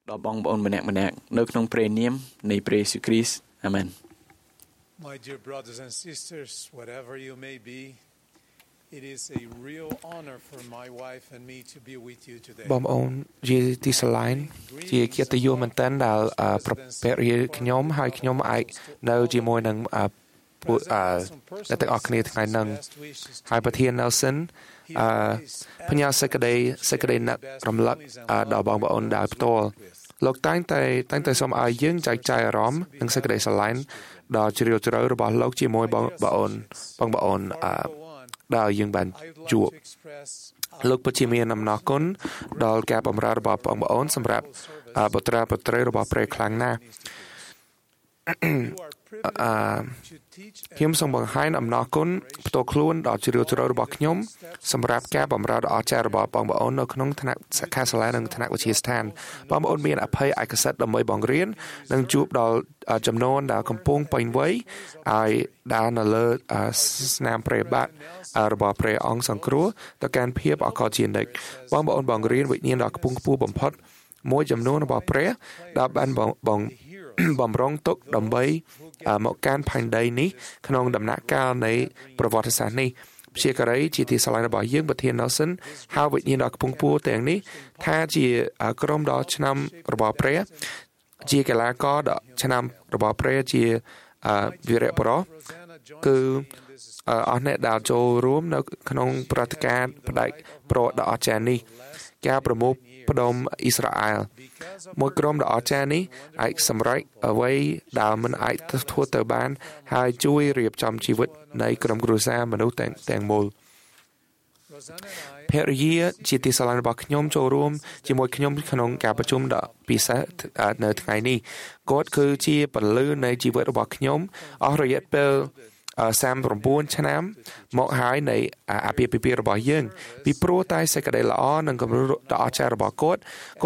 ដល់បងប្អូនម្នាក់ៗនៅក្នុងព្រះនាមនៃព្រះយេស៊ូវគ្រីស្ទអាមែន My dear brothers and sisters, whatever you may be, it is a real honor for my wife and me to be with you today. បងប្អូនជាទីស្រឡាញ់ជាកិត្តិយសមែនទែនដែលប្រពៃខ្ញុំហើយខ្ញុំអាចនៅជាមួយនឹងអ្នកទាំងអស់គ្នាថ្ងៃហ្នឹងហើយប្រធាន Nelson ផ្ញើសេចក្តីណាក់រំលឹកដល់បងប្អូនដែលផ្ទាល់លោកតែងតែសូមឲ្យយើងចែកចាយអារម្មណ៍និងសេចក្តីស្រឡាញ់ដល់ជ្រាលជ្រៅរបស់លោកជាមួយបងប្អូនដែលយើងបានជួបលោកពិតជាមានអំណរគុណដល់ការបម្រើរបស់បងប្អូនសម្រាប់បុត្រាបុត្រីរបស់ព្រះខ្លាំងណាស់ខ្ញុំសូមបង្ហាញអំណរគុណផ្ទាល់ខ្លួនដល់ជ្រាលជ្រៅរបស់ខ្ញុំសម្រាប់ការបម្រើដ៏អស្ចារ្យរបស់បងប្អូននៅក្នុងថ្នាក់សិក្ខាសាលានិងថ្នាក់វិទ្យាស្ថានបងប្អូនមានអភ័យឯកសិទ្ធិដើម្បីបង្រៀននិងជួបដល់ចំនួនដែលកំពុងពេញវ័យហើយដែលនៅលើស្នាមព្រះបាទរបស់ព្រះអង្គសង្គ្រោះទៅកាន់ភាពអកលជានិច្ចបងប្អូនបង្រៀនវិញ្ញាណដ៏ខ្ពង់ខ្ពស់បំផុតមួយចំនួនរបស់ព្រះដែលបានបំរុងទុកដើម្បីមកកាន់ផែនដីនេះក្នុងដំណាក់កាលនៃប្រវត្តិសាស្ត្រនេះព្យាការីជាទីស្រឡាញ់របស់យើងប្រធាន Nelson ហៅវិញ្ញាណដ៏ខ្ពង់ខ្ពស់ទាំងនេះថាជាក្រុមដ៏ឆ្នាំរបស់ព្រះជាកីឡាករដ៏ឆ្នាំរបស់ព្រះជាវីរបុរសគឺអស់អ្នកដែលចូលរួមនៅក្នុងព្រឹត្តិការណ៍ផ្ដាច់ប្រវត្តិដ៏អស្ចារ្យនេះការប្រមូលផ្ដុំអ៊ីស្រាអែលមួយក្រុមដ៏អស្ចារ្យនេះអាចសម្រេចអ្វីដែលមិនអាចធ្វើទៅបានហើយជួយរៀបចំជីវិតនៃក្រុមគ្រួសារមនុស្សទាំងមូលភរិយាជាទីស្រឡាញ់របស់ខ្ញុំចូលរួមជាមួយខ្ញុំក្នុងការប្រជុំដ៏ពិសេសនៅថ្ងៃនេះគាត់គឺជាពលឺនៃជីវិតរបស់ខ្ញុំអស់រយៈពេល39ឆ្នាំមកហើយនៃអាពាហ៍ពិពាហ៍របស់យើងពីព្រោះតែសេចក្តីល្អនិងគំរូដ៏អស្ចារ្យរបស់គាត់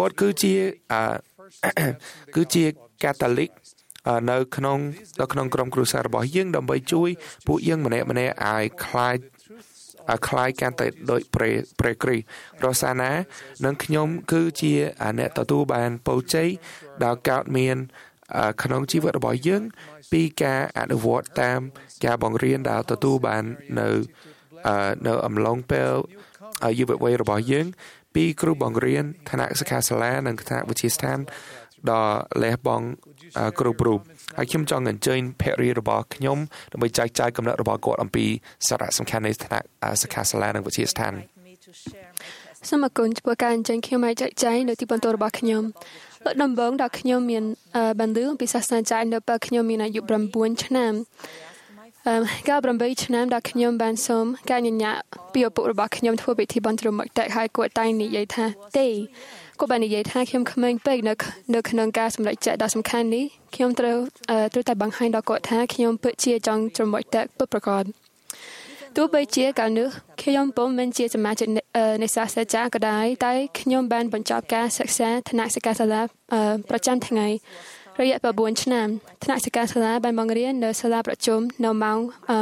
គឺជាកាតាលិកនៅក្នុងក្រុមគ្រួសាររបស់យើងដើម្បីជួយពួកយើងម្នាក់ៗឲ្យคล้ายកាន់តែដូចព្រះគ្រីស្ទរសាណានិងខ្ញុំគឺជាអ្នកទទួលបានពរជ័យដែលកើតមានក្នុងជីវិតរបស់យើងពីការអនុវត្តតាមការបង្រៀនដែលទទួលបាននៅអំឡុងពេលយុវវ័យរបស់យើងពីគ្រូបង្រៀនថ្នាក់សិក្ខាសាលានិងថ្នាក់វិទ្យាស្ថានដ៏លះបង់គ្រប់រូបហើយខ្ញុំចង់អញ្ជើញភរិយារបស់ខ្ញុំដើម្បីចែកចាយគំនិតរបស់គាត់អំពីសារៈសំខាន់នៃថ្នាក់សិក្ខាសាលានិងវិទ្យាស្ថានសូមអរគុណចំពោះការអញ្ជើញខ្ញុំឲ្យចែកចាយនៅទីបន្ទប់របស់ខ្ញុំលើកដំបូងដែលខ្ញុំមានបានឮអំពីសាសនាចារនៅពេលខ្ញុំមានអាយុ9ឆ្នាំកាល8ឆ្នាំដែលខ្ញុំបានសូមការញញពីឪពុករបស់ខ្ញុំធ្វើពិធីបន់ជ្រមុខទឹកហើយគាត់តែងនិយាយថាទេគាត់បាននិយាយថាខ្ញុំក្មេងពេកនៅក្នុងការសម្រេចចិត្តដ៏សំខាន់នេះខ្ញុំត្រូវតែបង្ហាញដល់គាត់ថាខ្ញុំពិតជាចង់ជ្រមុខទឹកពិតប្រាកដទោះបីជាកាលនោះខ្ញុំពុំមិនជាសមាជិកនៃសាសនាចារក៏ដោយតែខ្ញុំបានបញ្ចប់ការសិក្សាថ្នាក់សិក្ខាសាលាប្រចាំថ្ងៃរយៈពេល4ឆ្នាំថ្នាក់សិក្ខាសាលាបានបង្រៀននៅសាលាប្រជុំនៅម៉ោង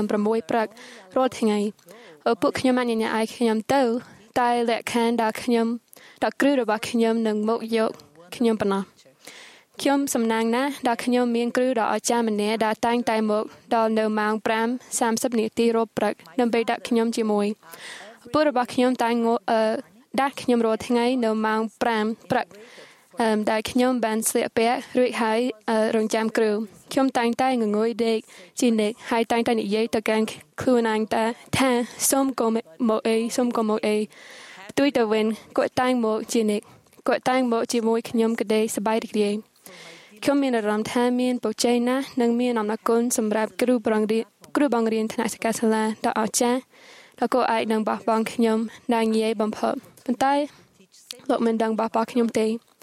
6ព្រឹករាល់ថ្ងៃឪពុកខ្ញុំបានញញឲ្យខ្ញុំទៅតែលក្ខខណ្ឌដែលគ្រូរបស់ខ្ញុំនឹងមកយកខ្ញុំប៉ុណ្ណោះខ្ញុំសំណាងណាស់ដែលខ្ញុំមានគ្រូដ៏អស្ចារ្យម្នាក់ដែលតែងតែមកដល់នៅម៉ោង5:30នាទីរាល់ព្រឹកដើម្បីដាក់ខ្ញុំជាមួយឪពុករបស់ខ្ញុំតែងដាក់ខ្ញុំរាល់ថ្ងៃនៅម៉ោង5ព្រឹកដែលខ្ញុំបានស្លៀកពាក់រួចហើយរងចាំគ្រូខ្ញុំតែងតែងងុយដេកជានិច្ចហើយតែងតែនិយាយទៅកាន់ខ្លួនឯងថាសូមកុំមកអីផ្ទុយទៅវិញគាត់តែងមកជានិច្ចគាត់តែងមកជាមួយខ្ញុំក្តីសប្បាយរីករាយខ្ញុំមានអារម្មណ៍ថាមានពរជ័យណាស់និងមានអំណរគុណសម្រាប់គ្រូបង្រៀនថ្នាក់សិក្ខាសាលាដ៏អស្ចារ្យដែលក៏អាចនឹងបោះបង់ខ្ញុំដែលងាយបំផុតប៉ុន្តែលោកមិនដឹងបោះបង់ខ្ញុំទេ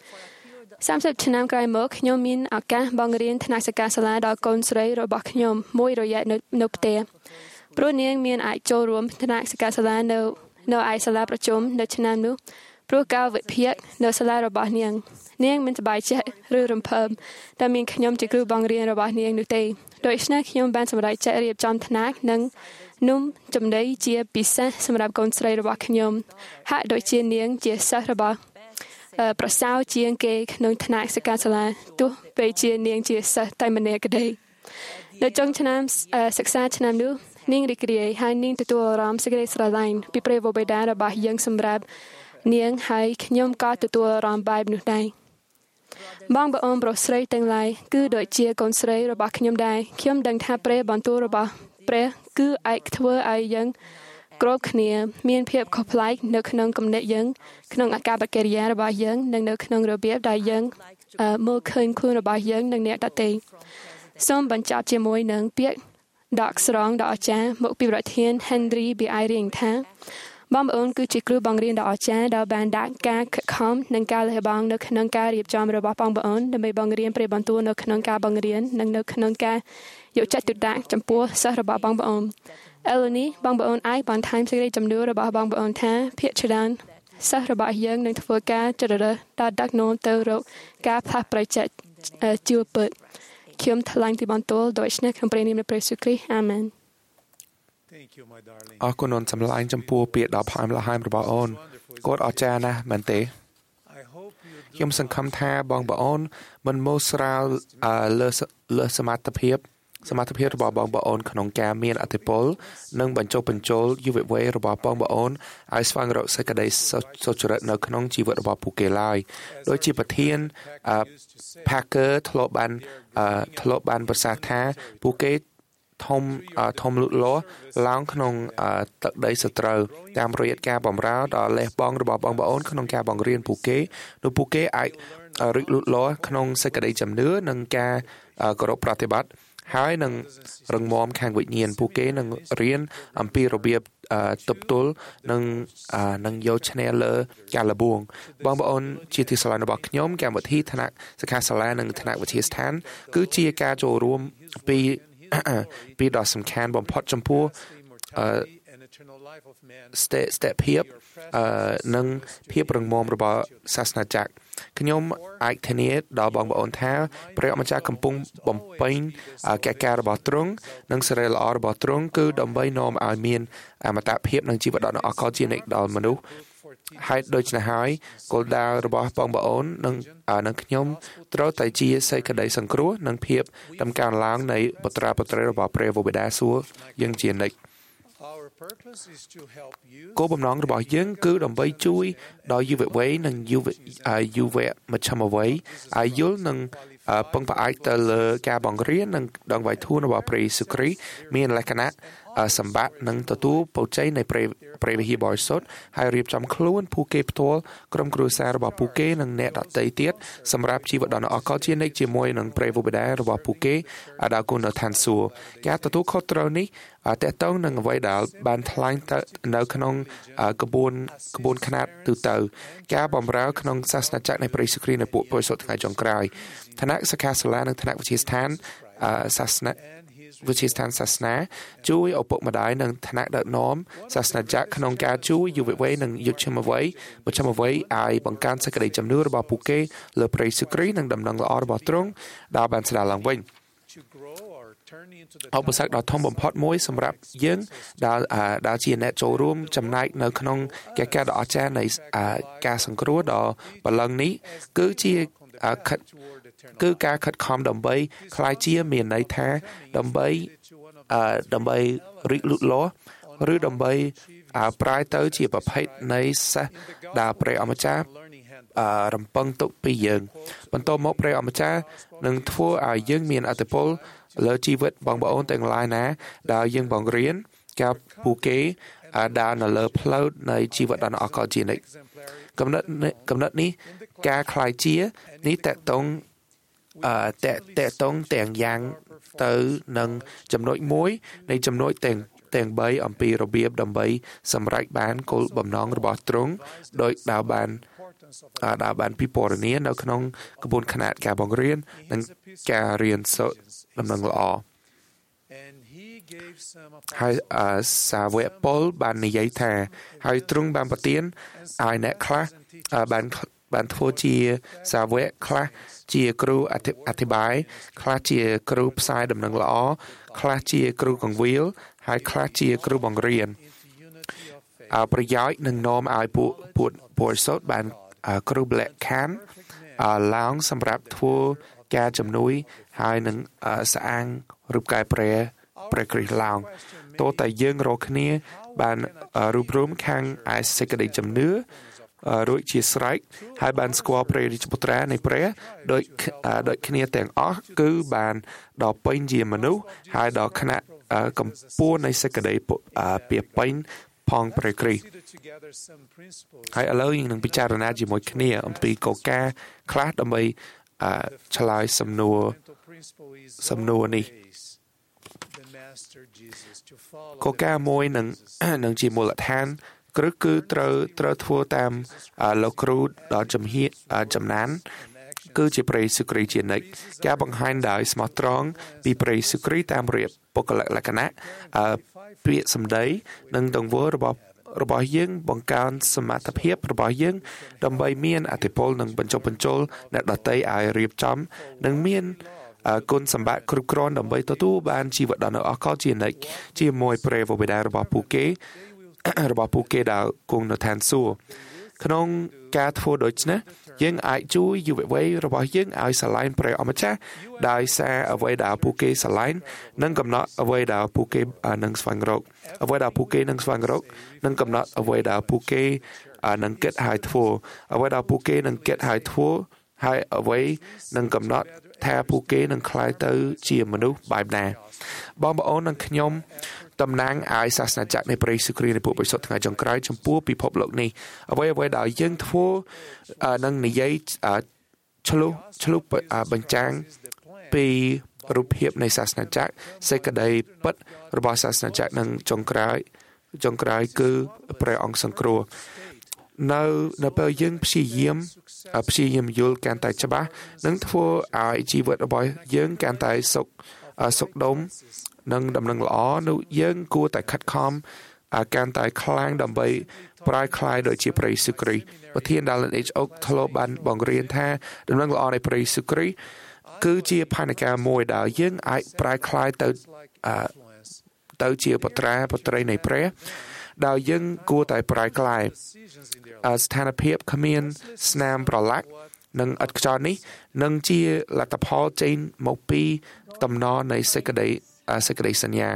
30ឆ្នាំក្រោយមកខ្ញុំមានឱកាសបង្រៀនថ្នាក់សិក្ខាសាលាដល់កូនស្រីរបស់ខ្ញុំមួយរយៈនៅផ្ទះព្រោះនាងមានអាចចូលរួមថ្នាក់សិក្ខាសាលានៅឯសាលាប្រជុំនៅឆ្នាំនោះព្រោះកាលវិភាគនៅសាលារបស់នាងមិនសប្បាយចិត្តឬរំភើបដែលមានខ្ញុំជាគ្រូបង្រៀនរបស់នាងនោះទេដូច្នេះខ្ញុំបានសម្រេចចិត្តរៀបចំថ្នាក់និងនំចំណីជាពិសេសសម្រាប់កូនស្រីរបស់ខ្ញុំហាក់ដូចជានាងជាសិស្សរបស់ប្រសើរជាងគេក្នុងថ្នាក់សិក្ខាសាលាទោះបីជានាងជាសិស្សតែម្នាក់ក្តីនៅចុងឆ្នាំសិក្សាឆ្នាំនោះនាងរីករាយហើយនាងទទួលអារម្មណ៍សេចក្តីស្រឡាញ់ពីព្រះបិតារបស់យើងសម្រាប់នាងហើយខ្ញុំក៏ទទួលអារម្មណ៍បែបនោះដែរបងប្អូនប្រុសស្រីទាំងឡាយគឺដូចជាកូនស្រីរបស់ខ្ញុំដែរខ្ញុំដឹងថាព្រះបន្ទូលរបស់ព្រះគឺអាចធ្វើឲ្យយើងគ្រប់គ្នាមានភាពខុសប្លែកនៅក្នុងគំនិតយើងក្នុងអាកប្បកិរិយារបស់យើងនិងនៅក្នុងរបៀបដែលយើងមើលឃើញខ្លួនរបស់យើងនិងអ្នកដទៃសូមបញ្ចប់ជាមួយនឹងពាក្យដកស្រង់ដ៏អស្ចារ្យមកពីប្រធាន Henry B. Eyring ថាបងប្អូនគឺជាគ្រូបង្រៀនដ៏អស្ចារ្យដែលបានដាក់ការខិតខំនិងការលះបង់នៅក្នុងការរៀបចំរបស់បងប្អូនដើម្បីបង្រៀនព្រះបន្ទូលនៅក្នុងការបង្រៀននិងនៅក្នុងការយកចិត្តទុកដាក់ចំពោះសិស្សរបស់បងប្អូនឥឡូវនេះបងប្អូនអាចបន្ថែមសេចក្តីជំនឿរបស់បងប្អូនថាភាគច្រើនសិស្សរបស់យើងនឹងធ្វើការជ្រើសរើសដល់ដឹកនាំទៅរកការផ្លាស់ប្ដូរចិត្តជីវពិតខ្ញុំថ្លែងពីបន្ទូលដោយស្នេហ៍ក្នុងព្រះនាមព្រះយេស៊ូវគ្រីស្ទអាមែនអរគុណអូនសម្លាញ់ចំពោះពាក្យដ៏ផ្អែមល្ហែមរបស់អូនគាត់អស្ចារ្យណាស់មែនទេខ្ញុំសង្ឃឹមថាបងប្អូនមិនមកស្រាវលើសមត្ថភាពរបស់បងប្អូនក្នុងការមានអធិពលនិងបញ្ចុះបញ្ចូលយុវវ័យរបស់បងប្អូនឲ្យស្វែងរកសេចក្តីសុចរិតនៅក្នុងជីវិតរបស់ពួកគេឡើយដូចជាប្រធាន Parker ធ្លាប់បានប្រសាសន៍ថាពួកគេធំលូតលាស់ឡើងក្នុងទឹកដីសត្រូវតាមរយៈការបម្រើដល់លះបង់របស់បងប្អូនក្នុងការបង្រៀនពួកគេនោះពួកគេអាចរីកលូតលាស់ក្នុងសេចក្តីជំនឿនិងការគោរពប្រតិបត្តិហើយនឹងរឹងមាំខាងវិញ្ញាណពួកគេនឹងរៀនអំពីរបៀបទប់ទល់និងយកឈ្នះលើការលបួងបងប្អូនជាទីស្រឡាញ់របស់ខ្ញុំកម្មវិធីថ្នាក់សិក្ខាសាលានិងថ្នាក់វិទ្យាស្ថានគឺជាការចូលរួមពីដ៏សំខាន់បំផុតចំពោះស្ថិរភាពនិងភាពរឹងមាំរបស់សាសនាចក្រខ្ញុំអាចធានាដល់បងប្អូនថាព្រះម្ចាស់កំពុងបំពេញកិច្ចការរបស់ទ្រង់និងសេរីល្អរបស់ទ្រង់គឺដើម្បីនាំឲ្យមានអមតភាពនិងជីវិតដ៏អស្ចារ្យជានិច្ចដល់មនុស្សហើយដូច្នេះហើយគោលដៅរបស់បងប្អូននិងខ្ញុំត្រូវតែជាសេចក្តីសង្គ្រោះនិងភាពដំកើងឡើងនៃបុត្រាបុត្រីរបស់ព្រះវរបិតាសួគ៌យើងជានិច្ចគោលបំណងរបស់យើងគឺដើម្បីជួយដល់យុវវ័យនិងយុវមជ្ឈិមវ័យឲ្យយល់និងពឹងផ្អែកទៅលើការបង្រៀននិងដងវៃធួនរបស់ព្រះយេស៊ូវគ្រីស្ទមានលក្ខណៈសម្បត្តិនិងទទួលពរជ័យនៃព្រះវិហារបរិសុទ្ធហើយរៀបចំខ្លួនពួកគេផ្ទាល់ក្រុមគ្រួសាររបស់ពួកគេនិងអ្នកដទៃទៀតសម្រាប់ជីវិតដ៏អស្ចារ្យជានិច្ចជាមួយនឹងព្រះវរបិតារបស់ពួកគេដែលគង់នៅឋានសួគ៌ការទទួលខុសត្រូវនេះតកតងនឹងអ្វីដែលបានថ្លែងនៅក្នុងក្បួនខ្នាតទូទៅការបម្រើក្នុងសាសនាចក្រនៃព្រះយេស៊ូវគ្រីស្ទនៅពួកបរិសុទ្ធថ្ងៃចុងក្រោយឋានៈសិក្ខាសាលានិងឋានៈវិទ្យាស្ថានសាសនាជួយឪពុកម្ដាយនិងឋានៈដឹកនាំសាសនាចក្រក្នុងការជួយយុវវ័យនិងយុវជនវ័យឲ្យបង្កើនសេចក្តីជំនឿរបស់ពួកគេលើព្រះយេស៊ូវគ្រីស្ទនិងដំណឹងល្អរបស់ទ្រង់ដែលបានស្ដារឡើងវិញឧបសគ្គដ៏ធំបំផុតមួយសម្រាប់យើងដែលជាអ្នកចូលរួមចំណែកនៅក្នុងកិច្ចការដ៏អស្ចារ្យនៃការសង្គ្រោះដ៏បលឹងនេះគឺការខិតខំដើម្បីក្លាយជាមានន័យថាដើម្បីរីកលូតលាស់ឬដើម្បីប្រែទៅជាប្រភេទនៃសិស្សដែលព្រះអម្ចាស់រំពឹងទុកពីយើងបន្ទាប់មកព្រះអម្ចាស់នឹងធ្វើឲ្យយើងមានអធិពលលើជីវិតបងប្អូនទាំងឡាយណាដែលយើងបង្រៀនការពួកគេដើរនៅលើផ្លូវនៃជីវិតដ៏អស្ចារ្យជានិច្ចកំណត់នេះការคลายជានេះតកតងទាំងយ៉ាងទៅនឹងចំណុចមួយនៃចំណុចទាំង3អំពីរបៀបដើម្បីសម្រេចបានគោលបំណងរបស់ទ្រង់ដោយដែលបានពិពណ៌នានៅក្នុងក្បួនខ្នាតការបង្រៀននិងការរៀនសូត្រដំណឹងល្អហើយសាវកប៉ុលបាននិយាយថាហើយទ្រង់បានប្រទានឲ្យអ្នកខ្លះបានធ្វើជាសាវកខ្លះជាគ្រូអធិបាយខ្លះជាគ្រូផ្សាយដំណឹងល្អខ្លះជាគ្រូកង្វៀលហើយខ្លះជាគ្រូបង្រៀនប្រយោជន៍នឹងនាំឲ្យពួកបរិសុទ្ធបានគ្រូម្លាក់ខានឡើងសម្រាប់ធ្វើការជំនួយហើយនឹងស្អាងរូបកាយព្រះគ្រីស្ទឡើងតើតែយើងរកគ្នាបានរួបរวมខាងឯសេចក្តីជំនឿរួចជាស្រេចហើយបានស្គាល់ព្រះរាជបុត្រានៃព្រះដោយគ្នាទាំងអស់គឺបានដល់ពេញជាមនុស្សហើយដល់ថ្នាក់កម្ពស់នៃសេចក្តីពាពេញផងព្រះគ្រីស្ទហើយឥឡូវយើងនឹងពិចារណាជាមួយគ្នាអំពីគោលការណ៍ខ្លះដើម្បីឆ្លើយសំណួរនេះគោលការណ៍មួយនឹងជាមូលដ្ឋានគ្រឹះគឺត្រូវធ្វើតាមលោកគ្រូដល់ចំណានគឺជាព្រះយេស៊ូវគ្រីស្ទជានិច្ចការបង្ហាញដោយស្មោះត្រង់ពីព្រះយេស៊ូវគ្រីស្ទតាមរយៈបុគ្គលិកលក្ខណៈពាក្យសម្ដីនិងទង្វើរបស់យើងបង្កើនសមត្ថភាពរបស់យើងដើម្បីមានអធិពលនិងបញ្ចុះបញ្ចូលអ្នកដទៃឲ្យរៀបចំនិងមានគុណសម្បត្តិគ្រប់គ្រាន់ដើម្បីទទួលបានជីវិតដ៏នៅអកលជានិច្ចជាមួយព្រះវរបិតារបស់ពួកគេដែលគង់នៅឋានសួគ៌ក្នុងការធ្វើដូច្នេះយើងអាចជួយយុវវ័យរបស់យើងឲ្យស្រឡាញ់ព្រះអម្ចាស់ដោយសារអ្វីដែលពួកគេស្រឡាញ់និងកំណត់អ្វីដែលពួកគេនឹងស្វែងរកអ្វីដែលពួកគេនឹងស្វែងរកនិងកំណត់អ្វីដែលពួកគេនឹងគិតហើយធ្វើអ្វីដែលពួកគេនឹងគិតហើយធ្វើហើយអ្វីនឹងកំណត់ថាពួកគេនឹងក្លាយទៅជាមនុស្សបែបណាបងប្អូននិងខ្ញុំតំណាងឲ្យសាសនាចក្រនៃព្រះយេស៊ូវគ្រីស្ទនៃពួកបរិសុទ្ធថ្ងៃចុងក្រោយចំពោះពិភពលោកនេះអ្វីដែលយើងធ្វើនឹងនិយាយឆ្លុះបញ្ចាំងពីរូបភាពនៃសាសនាចក្រសេចក្តីពិតរបស់សាសនាចក្រនឹងចុងក្រោយគឺព្រះអង្គសង្គ្រោះនៅពេលយើងព្យាយាមយល់កាន់តែច្បាស់នឹងធ្វើឲ្យជីវិតរបស់យើងកាន់តែសុខដុមនិងដំណឹងល្អនោះយើងគួរតែខិតខំកាន់តែខ្លាំងដើម្បីប្រែក្លាយដូចជាព្រះយេស៊ូវគ្រីស្ទប្រធាន Dallin H. Oak ធ្លាប់បានបង្រៀនថាដំណឹងល្អនៃព្រះយេស៊ូវគ្រីស្ទគឺជាផែនការមួយដែលយើងអាចប្រែក្លាយទៅជាបុត្រីនៃព្រះដែលយើងគួរតែប្រែក្លាយស្ថានភាពគ្មានស្នាមប្រឡាក់និងឥតខ្យល់នេះនឹងជាលទ្ធផលចេញមកពីតំណនៃសេចក្តីសញ្ញា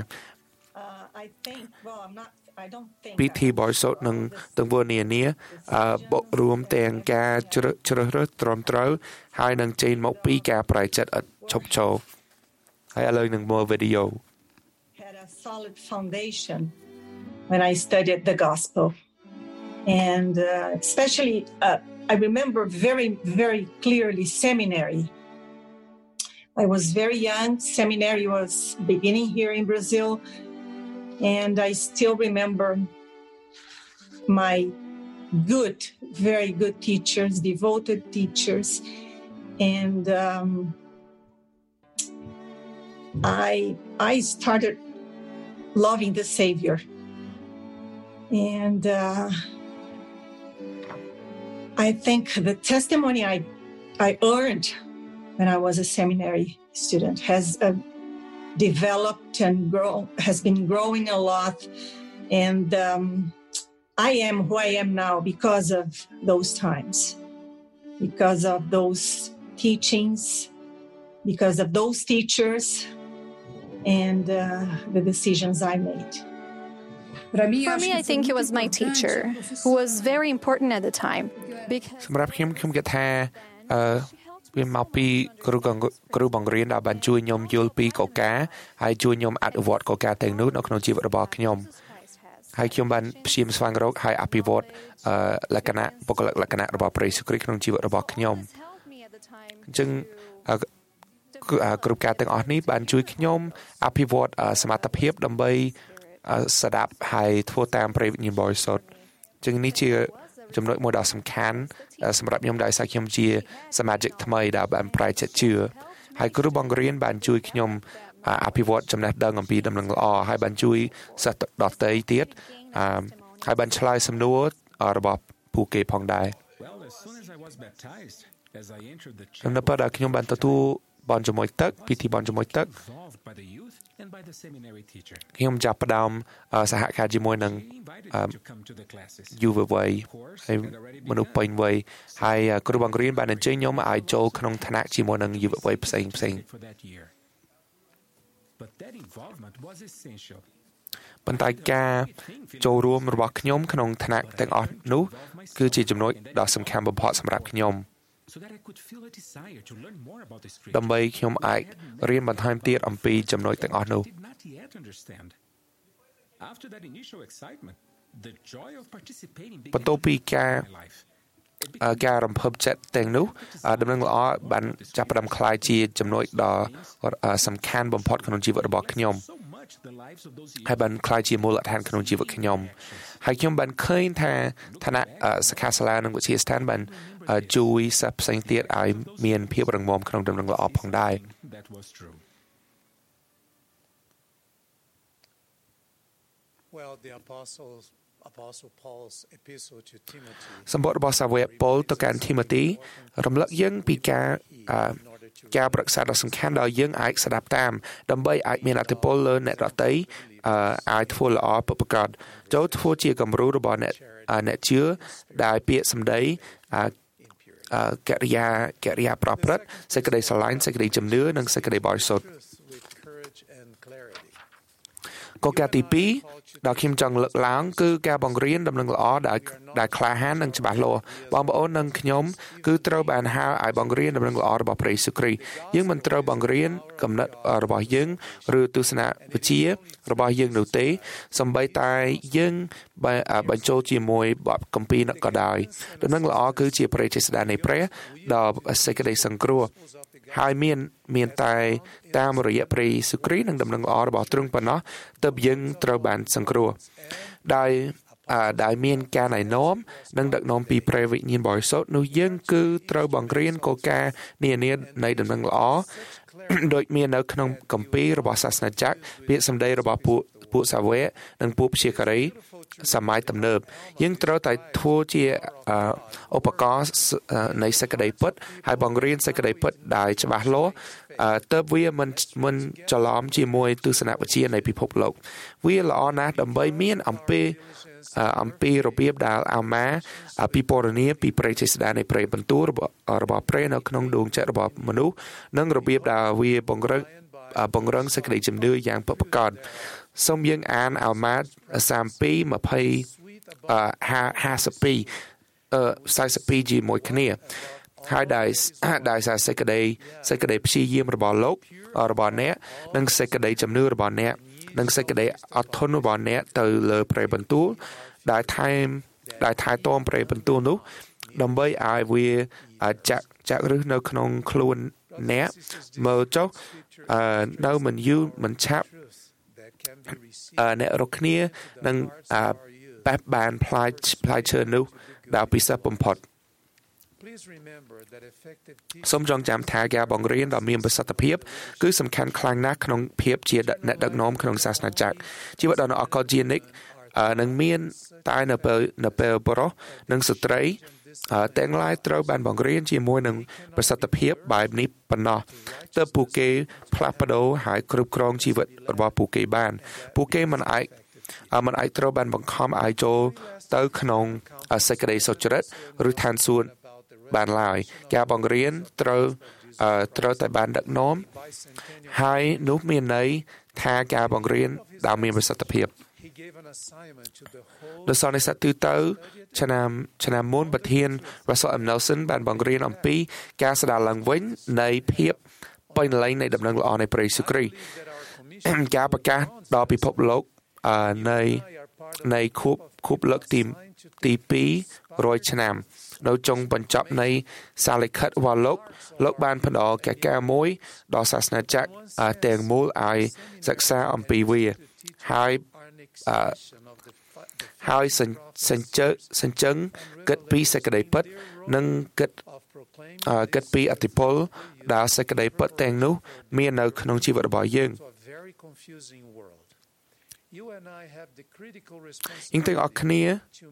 ពិធីបរិសុទ្ធនឹងទង្វើនានាបូករួមទាំងការជ្រើសរើសត្រឹមត្រូវហើយនឹងចេញមកពីការប្រែចិត្តឥតឈប់ឈរហើយឥឡូវនឹងមើលវីដេអូ had a solid foundation when I studied the gospel and especially I remember very very clearly seminary. I was very young. Seminary was beginning here in Brazil. And I still remember my very good teachers, devoted teachers. And I started loving the Savior. And I think the testimony I earned when I was a seminary student has developed and has been growing a lot. And I am who I am now because of those times, because of those teachings, because of those teachers, and the decisions I made. For me, I think it was my teacher who was very important at the time. សម្រាប់ខ្ញុំគិតថាវាមកពីគ្រូបង្រៀនដែលបានជួយខ្ញុំយល់ពីកលការហើយជួយខ្ញុំអនុវត្តកលការទាំងនោះនៅក្នុងជីវិតរបស់ខ្ញុំហើយខ្ញុំបានព្យាយាមស្វែងរកហើយអភិវឌ្ឍលក្ខណៈបុគ្គលិកលក្ខណៈរបស់ព្រះយេស៊ូវគ្រីស្ទក្នុងជីវិតរបស់ខ្ញុំអញ្ចឹងគ្រប់ការទាំងអស់នេះបានជួយខ្ញុំអភិវឌ្ឍសមត្ថភាពដើម្បីស្ដាប់ហើយធ្វើតាមព្រះវិញ្ញាណបរិសុទ្ធអញ្ចឹងនេះជាចំណុចមួយដ៏សំខាន់សម្រាប់ខ្ញុំដោយសារខ្ញុំជាសមាជិកថ្មីដែលបានប្រែចិត្តជឿហើយគ្រូបង្រៀនបានជួយខ្ញុំអភិវឌ្ឍចំណេះដឹងអំពីដំណឹងល្អហើយបានជួយសិស្សដទៃទៀតហើយបានឆ្លើយសំណួររបស់ពួកគេផងដែរនៅពេលដែលខ្ញុំបានទទួលបន់ជាមួយទឹកពិធីបន់ជាមួយទឹកខ្ញុំចាប់ផ្ដើមសហការជាមួយនឹងយុវវ័យហើយមនុស្សពេញវ័យហើយគ្រូបង្រៀនបានអញ្ជើញខ្ញុំឲ្យចូលក្នុងថ្នាក់ជាមួយនឹងយុវវ័យផ្សេងប៉ុន្តែការចូលរួមរបស់ខ្ញុំក្នុងថ្នាក់ទាំងអស់នោះគឺជាចំណុចដ៏សំខាន់បំផុតសម្រាប់ខ្ញុំដើម្បីខ្ញុំអាចរៀនបន្ថែមទៀតអំពីចំណុចទាំងអស់នោះបន្ទាប់ពីការរំភើបចិត្តទាំងនោះដំណឹងល្អបានចាប់ផ្ដើមคล้ายជាចំណុចដ៏សំខាន់បំផុតក្នុងជីវិតរបស់ខ្ញុំហើយបានคล้ายជាមូលដ្ឋានក្នុងជីវិតខ្ញុំហើយខ្ញុំបានឃើញថាឋានៈសិក្ខាសាលានិងវិទ្យាស្ថានបានជួយសិស្សផ្សេងទៀតឲ្យមានភាពរឹងមាំក្នុងដំណឹងល្អផងដែរ Well, the Apostle Paul's epistle to Timothy សម្បត្តិរបស់សាវកប៉ូលទៅកាន់ធីម៉ូទីរំលឹកយើងពីការប្រឹក្សាដ៏សំខាន់ដល់យើងអាចស្ដាប់តាមដើម្បីអាចមានអធិពលលើអ្នកដទៃអាចធ្វើល្អពិតប្រាកដចូលធ្វើជាគំរូរបស់អ្នកជឿដែលពាក្យសម្ដីកិរិយាប្រព្រឹត្តសេចក្តីស្រឡាញ់សេចក្តីជំនឿនិងសេចក្តីបរិសុទ្ធកលការទី2ដែលខ្ញុំចង់លើកឡើងគឺការបង្រៀនដំណឹងល្អដែលក្លាហាននិងច្បាស់លាស់បងប្អូននិងខ្ញុំគឺត្រូវបានហៅឲ្យបង្រៀនដំណឹងល្អរបស់ព្រះយេស៊ូវគ្រីស្ទយើងមិនត្រូវបង្រៀនគំនិតរបស់យើងឬទស្សនវិជ្ជារបស់យើងនោះទេសូម្បីតែយើងបញ្ចូលជាមួយបទគម្ពីរក៏ដោយដំណឹងល្អគឺជាព្រះចេស្តានៃព្រះដ៏សេចក្តីសង្គ្រោះហើយមានតែតាមរយៈព្រះយេស៊ូវគ្រីស្ទនិងដំណឹងល្អរបស់ទ្រង់ប៉ុណ្ណោះទើបយើងត្រូវបានសង្គ្រោះដែលមានការណែនាំនិងដឹកនាំពីព្រះវិញ្ញាណបរិសុទ្ធនោះយើងគឺត្រូវបង្រៀនគោលការណ៍នានានៃដំណឹងល្អដូចមាននៅក្នុងគម្ពីររបស់សាសនាចក្រពាក្យសម្ដីរបស់ពួកសាវកនិងពួកព្យាការីសម័យទំនើបយើងត្រូវតែធ្វើជាឧបករណ៍នៃសេចក្តីពិតហើយបង្រៀនសេចក្តីពិតដែលច្បាស់លាស់ទើបវាមិនច្រឡំជាមួយទស្សនវិជ្ជានៃពិភពលោកវាល្អណាស់ដើម្បីមានអំពីរបៀបដែលអាម៉ាពិពណ៌នាពីព្រះចេស្តានៃព្រះបន្ទូលរបស់ព្រះនៅក្នុងដួងចិត្តរបស់មនុស្សនិងរបៀបដែលវាពង្រឹងសេចក្តីជំនឿយ៉ាងពិតប្រាកដសូមយើងអានអាម៉ា32:42 ជាមួយគ្នាហើយដែលសេចក្តីព្យាយាមរបស់លោករបស់អ្នកនិងសេចក្តីជំនឿរបស់អ្នកនិងសេចក្តីអត់ធន់របស់អ្នកទៅលើព្រះបន្ទូលដែលថែទាំព្រះបន្ទូលនោះដើម្បីឲ្យវាចាក់ឫសនៅក្នុងខ្លួនអ្នកមើលចុះនៅមិនយូរមិនឆាប់អ្នករកគ្នានឹងបែបបានផ្លាយឈើនោះដែលពិសេសបំផុតសូមចងចាំថាការបង្រៀនដ៏មានប្រសិទ្ធភាពគឺសំខាន់ខ្លាំងណាស់ក្នុងភាពជាអ្នកដឹកនាំក្នុងសាសនាចក្រជីវិតដ៏អកលជានិកនឹងមានតែនៅពេលបរិសុទ្ធនិងស្ត្រីទាំងឡាយត្រូវបានបង្រៀនជាមួយនឹងប្រសិទ្ធភាពបែបនេះប៉ុណ្ណោះទើបពួកគេផ្លាស់ប្ដូរហើយគ្រប់គ្រងជីវិតរបស់ពួកគេបានពួកគេមិនអាចត្រូវបានបង្ខំឲ្យចូលទៅក្នុងសេចក្តីសុចរិតឬឋានសួគ៌បានឡើយការបង្រៀនត្រូវតែបានដឹកនាំហើយនោះមានន័យថាការបង្រៀនដែលមានប្រសិទ្ធភាពដោយសារនេះទូទៅឆ្នាំមុនប្រធាន Russell M. Nelson បានបង្រៀនអំពីការស្ដារឡើងវិញនៃភាពពេញលេញនៃដំណឹងល្អនៃព្រះយេស៊ូវគ្រីស្ទការប្រកាសដល់ពិភពលោកនៃខួបលើកទី200ឆ្នាំនៅចុងបញ្ចប់នៃសារលិខិតរបស់លោកបានផ្ដល់កិច្ចការមួយដល់សាសនាចក្រទាំងមូលឲ្យសិក្សាអំពីវាហើយសញ្ជឹងគិតពីសេចក្តីពិតនិងគិតពីអតិពលដែលសេចក្តីពិតទាំងនោះមាននៅក្នុងជីវិតរបស់យើងយើងទាំងអស់គ្នា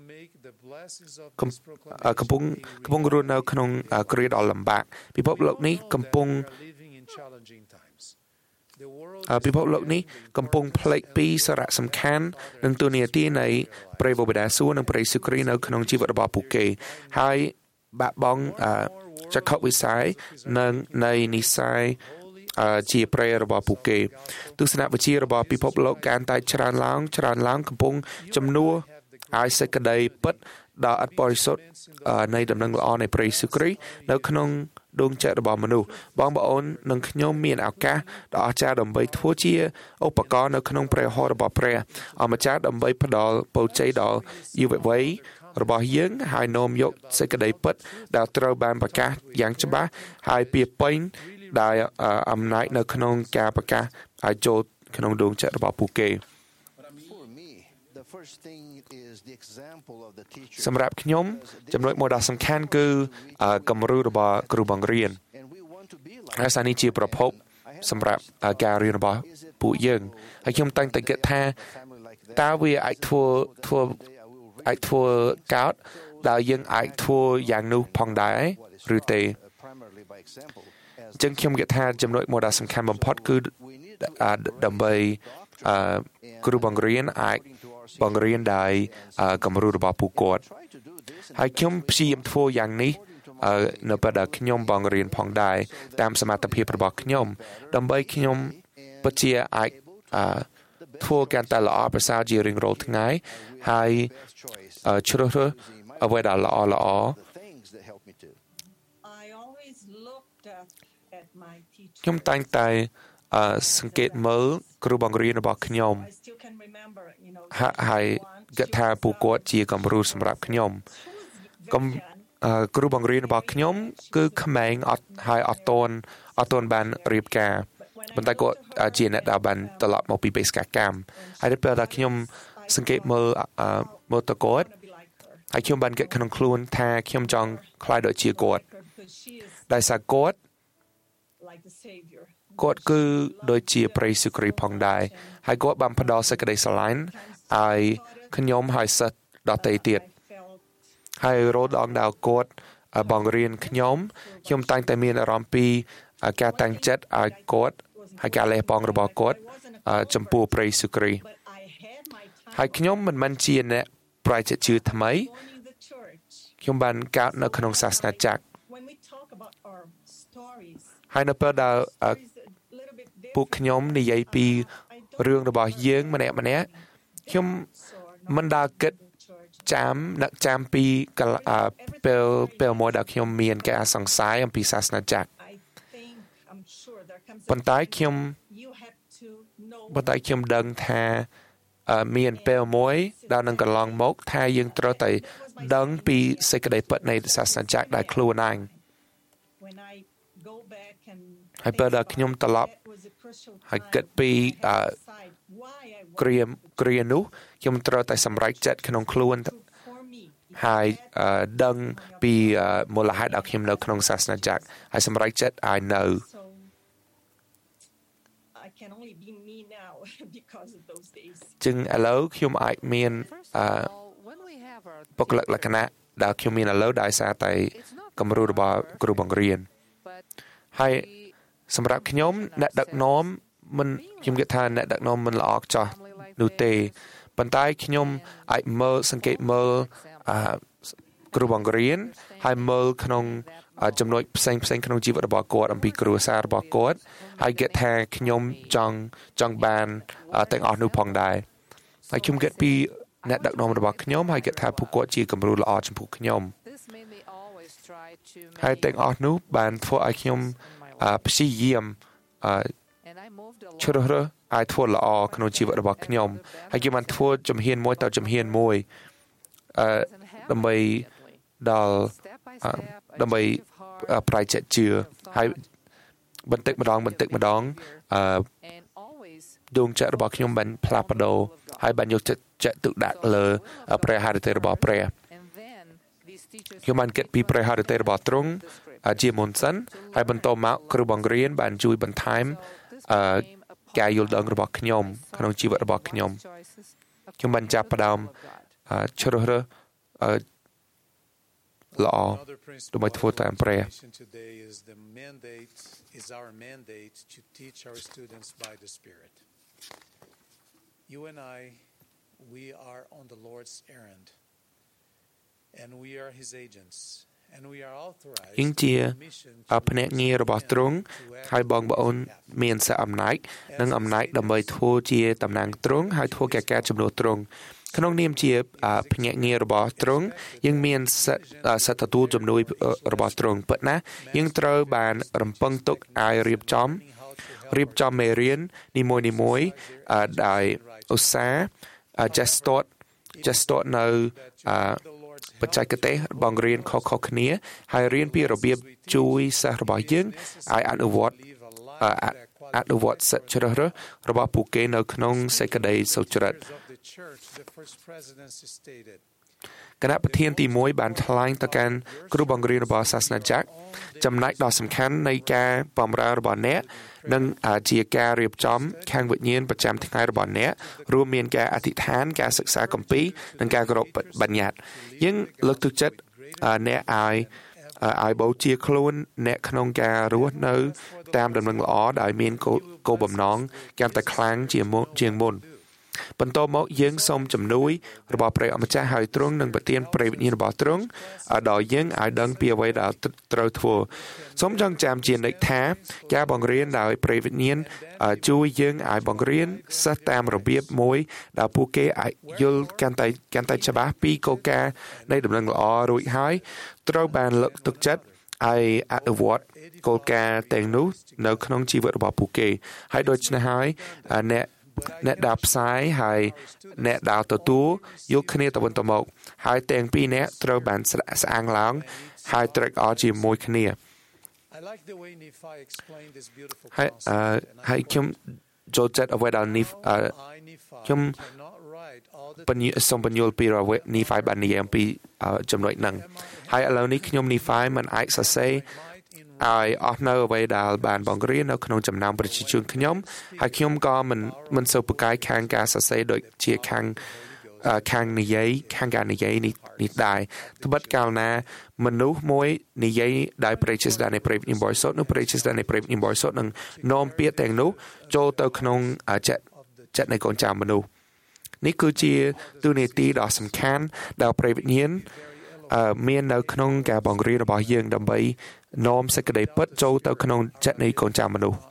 កំពុងរស់នៅក្នុងគ្រាដ៏លំបាកពិភពលោកនេះកំពុងពិភពលោកនេះកំពុងផ្លេចពីសារៈសំខាន់និងទូនាទីនៃព្រះវរបិតាសួគ៌និងព្រះយេស៊ូវគ្រីស្ទនៅក្នុងជីវិតរបស់ពួកគេហើយបាក់បង់ចក្ខុវិស័យនិងនៃនិស្ស័យជាព្រះរបស់ពួកគេទស្សនវិជ្ជារបស់ពិភពលោកកាន់តែច្រើនឡើងកំពុងជំនួសឲ្យសេចក្តីពិតដ៏អត់បរិសុទ្ធនៃដំណឹងល្អនៃព្រះយេស៊ូវគ្រីស្ទនៅក្នុងដួងចិត្តរបស់មនុស្សបងប្អូននិងខ្ញុំមានឱកាសដ៏អស្ចារ្យដើម្បីធ្វើជាឧបករណ៍នៅក្នុងព្រះហស្ថរបស់ព្រះអម្ចាស់ដើម្បីផ្ដល់ពរជ័យដល់យុវវ័យរបស់យើងហើយនាំយកសេចក្តីពិតដែលត្រូវបានប្រកាសយ៉ាងច្បាស់ហើយពាពេញដោយអំណាចនៅក្នុងការប្រកាសឲ្យចូលក្នុងដួងចិត្តរបស់ពួកគេសម្រាប់ខ្ញុំចំណុចមួយដ៏សំខាន់គឺគំរូរបស់គ្រូបង្រៀនហើយសារនេះជាប្រភពសម្រាប់ការរៀនរបស់ពួកយើងហើយខ្ញុំតែងតែគិតថាតើវាអាចធ្វើកោតដែលយើងអាចធ្វើយ៉ាងនោះផងដែរឬទេចឹងខ្ញុំគិតថាចំណុចមួយដ៏សំខាន់បំផុតគឺដើម្បីគ្រូបង្រៀនអាចបង្រៀនដោយគំរូរបស់ពួកគាត់ហើយខ្ញុំព្យាយាមធ្វើយ៉ាងនេះនៅពេលដែលខ្ញុំបង្រៀនផងដែរតាមសមត្ថភាពរបស់ខ្ញុំដើម្បីខ្ញុំពិតជាអាចធ្វើកាន់តែល្អប្រសើរជារៀងរាល់ថ្ងៃហើយជ្រើសរើសអ្វីដែលល្អខ្ញុំតែងតែសង្កេតមើលគ្រូបង្រៀនរបស់ខ្ញុំហើយគិតថាពួកគាត់ជាគំរូសម្រាប់ខ្ញុំគ្រូបង្រៀនរបស់ខ្ញុំគឺក្មេងហើយអត់ទាន់បានរៀបការប៉ុន្តែគាត់ជាអ្នកដែលបានត្រឡប់មកពីបេសកកម្មហើយពេលដែលខ្ញុំសង្កេតមើលទៅគាត់ហើយខ្ញុំបានគិតក្នុងខ្លួនថាខ្ញុំចង់ខ្លាយដូចជាគាត់ដោយសារគាត់គឺដូចជាព្រះយេស៊ូវគ្រីស្ទផងដែរហើយគាត់បានផ្ដល់សេចក្តីស្រឡាញ់ឲ្យខ្ញុំហើយសិស្សដទៃទៀតហើយរលដងដែលគាត់បង្រៀនខ្ញុំតែងតែមានអារម្មណ៍ពីការតាំងចិត្តឲ្យគាត់ហើយការលះបង់របស់គាត់ចំពោះព្រះយេស៊ូវគ្រីស្ទហើយខ្ញុំមិនមែនជាអ្នកប្រាជ្ញជឿថ្មីខ្ញុំបានកើតនៅក្នុងសាសនាចក្រហើយនៅពេលដែលពួកខ្ញុំនិយាយពីរឿងរបស់យើងម្នាក់ខ្ញុំមិនដែលគិតចាំពីពេលមួយដែលខ្ញុំមានការសង្ស័យអំពីសាសនាចក្រប៉ុន្តែខ្ញុំដឹងថាមានពេលមួយដែលនឹងកន្លងមកថាយើងត្រូវតែដឹងពីសេចក្តីពិតនៃសាសនាចក្រដែលខ្លួនឯងហើយពេលដែលខ្ញុំត្រឡប់ហើយគិតពីគ្រានោះខ្ញុំត្រូវតែសម្រេចចិត្តក្នុងខ្លួនហើយដឹងពីមូលហេតុដែលខ្ញុំនៅក្នុងសាសនាចក្រហើយសម្រេចចិត្តឲ្យនៅចឹងឥឡូវខ្ញុំអាចមានបុគ្គលិកលក្ខណៈដែលខ្ញុំមានឥឡូវដោយសារតែគំរូរបស់គ្រូបង្រៀនហើយសម្រាប់ខ្ញុំអ្នកដឹកនាំខ្ញុំគិតថាអ្នកដឹកនាំមិនល្អខ្ចោះនោះទេប៉ុន្តែខ្ញុំអាចសង្កេតមើលគ្រូបង្រៀនហើយមើលក្នុងចំណុចផ្សេងក្នុងជីវិតរបស់គាត់អំពីគ្រួសាររបស់គាត់ហើយគិតថាខ្ញុំចង់បានទាំងអស់នោះផងដែរហើយខ្ញុំគិតពីអ្នកដឹកនាំរបស់ខ្ញុំហើយគិតថាពួកគាត់ជាគំរូល្អចំពោះខ្ញុំហើយទាំងអស់នោះបានធ្វើឲ្យខ្ញុំព្យាយាមជ្រើសរើសឲ្យធ្វើល្អក្នុងជីវិតរបស់ខ្ញុំហើយខ្ញុំបានធ្វើជំហានមួយទៅជំហានមួយដើម្បីប្រាជ្ញជឿហើយបន្តិចម្ដងដួងចិត្តរបស់ខ្ញុំបានផ្លាស់ប្ដូរហើយបានយកចិត្តទុកដាក់លើព្រះハរតីរបស់ព្រះខ្ញុំបានគិតពីព្រះハរតីរបស់ទ្រង់ជាមុនសិនហើយបន្តមកគ្រូបង្រៀនបានជួយបន្ថែមការយល់ដឹងរបស់ខ្ញុំក្នុងជីវិតរបស់ខ្ញុំបានចាប់ផ្ដើមជ្រើសរើសល្អដើម្បីធ្វើតាមព្រះ is our mandate to teach our students by the Spirit. You and I, we are on the Lord's errand, and we are His agents, and we are authorized យើងជាភ្នាក់ងាររបស់ទ្រង់ហើយបងប្អូនមានសិទ្ធិអំណាចនិងអំណាចដើម្បីធ្វើជាតំណាងទ្រង់ហើយធ្វើកិច្ចការជំនួសទ្រង់ក្នុងនាមជាភ្នាក់ងាររបស់ទ្រង់យើងមានសិទ្ធិទទួលជំនួយរបស់ទ្រង់ពិតណាស់យើងត្រូវបានរំពឹងទុកឲ្យរៀបចំមេរៀននីមួយៗដោយឧស្សាហ៍ចេះស្ទាត់នៅបច្ចេកទេសបង្រៀនខុសៗគ្នាហើយរៀនពីរបៀបជួយសិស្សរបស់យើងឲ្យអនុវត្តសិទ្ធិជ្រើសរើសរបស់ពួកគេនៅក្នុងសេចក្តីសុចរិតគណៈប្រធានទី1បានថ្លែងទៅកាន់គ្រូបង្រៀនរបស់សាសនាจักរចំណែកដ៏សំខាន់នៃការបម្រើរបស់អ្នកនិងជាការរៀបចំខាងវិញ្ញាណប្រចាំថ្ងៃរបស់អ្នករួមមានការអធិដ្ឋានការសិក្សាគម្ពីរនិងការគោរពបញ្ញត្តិយើងលើកទឹកចិត្តអ្នកឲ្យបូជាខ្លួនអ្នកក្នុងការរស់នៅតាមដំណឹងល្អដែលមានគោលបំណងកាន់តែខ្លាំងជាងមុនបន្តមកយើងសូមជំនួយរបស់ព្រះអម្ចាស់ហើយទ្រង់នឹងប្រទានព្រះវិញ្ញាណរបស់ទ្រង់ដល់យើងឲ្យដឹងពីអ្វីដែលត្រូវធ្វើសូមចងចាំជានិច្ចថាការបង្រៀនដោយព្រះវិញ្ញាណជួយយើងឲ្យបង្រៀនសិស្សតាមរបៀបមួយដែលពួកគេអាចយល់កាន់តែច្បាស់ពីគោលការណ៍នៃដំណឹងល្អរួចហើយត្រូវបានលើកទឹកចិត្តឲ្យអនុវត្តគោលការណ៍ទាំងនោះនៅក្នុងជីវិតរបស់ពួកគេហើយដូច្នេះហើយអ្នកដើរផ្សាយហើយអ្នកដើរទទួលយកគ្នាទៅវិញទៅមកហើយទាំងពីរអ្នកត្រូវបានស្អាងឡើងហើយត្រេកអរជាមួយគ្នាហើយខ្ញុំចូលចិត្តអ្វីដែលខ្ញុំសូមបញ្យល់ពីអ្វីនីហ្វាយបាននិយាយអំពីចំណុចហ្នឹងហើយឥឡូវនេះខ្ញុំនីហ្វាយមិនអាចសរសេរឲ្យអស់នៅអ្វីដែលបានបង្រៀននៅក្នុងចំណោមប្រជាជនខ្ញុំហើយខ្ញុំក៏មិនសូវពូកែខាងការសរសេរដូចជាខាងការនិយាយនេះដែរត្បិតកាលណាមនុស្សមួយនិយាយដោយព្រះចេស្តានៃព្រះវិញ្ញាណបរិសុទ្ធនោះព្រះចេស្តានៃព្រះវិញ្ញាណបរិសុទ្ធនឹងនាំពាក្យទាំងនោះចូលទៅក្នុងចិត្តនៃកូនចៅមនុស្សនេះគឺជាទូនាទីដ៏សំខាន់ដែលព្រះវិញ្ញាណមាននៅក្នុងការបង្រៀនរបស់យើងដើម្បីនាំសេចក្តីពិតចូលទៅក្នុងចិត្តនៃកូនចៅមនុស្ស